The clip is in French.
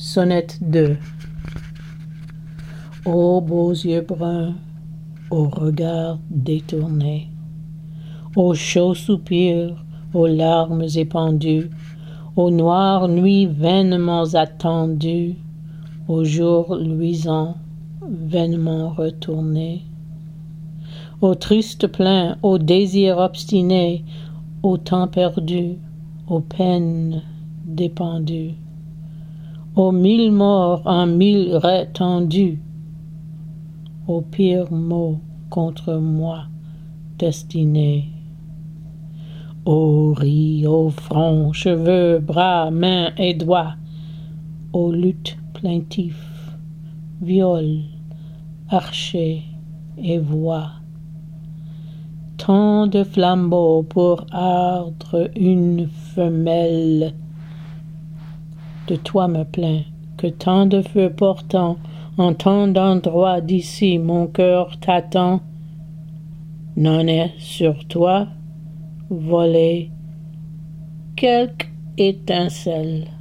Sonnette 2. Ô beaux yeux bruns, aux regards détournés, aux chauds soupirs, aux larmes épandues, aux noires nuits vainement attendues, aux jours luisants vainement retournés, aux tristes plaints, aux désirs obstinés, aux temps perdus, aux peines dépendues, aux mille morts en mille retendus, aux pires mots contre moi destinés. Aux riz, aux fronts, cheveux, bras, mains et doigts, aux luttes plaintifs, viols, archers et voix. Tant de flambeaux pour ardre une femelle. De toi me plaint que tant de feux portant en tant d'endroits d'ici mon cœur t'attend. N'en est sur toi volé quelque étincelle.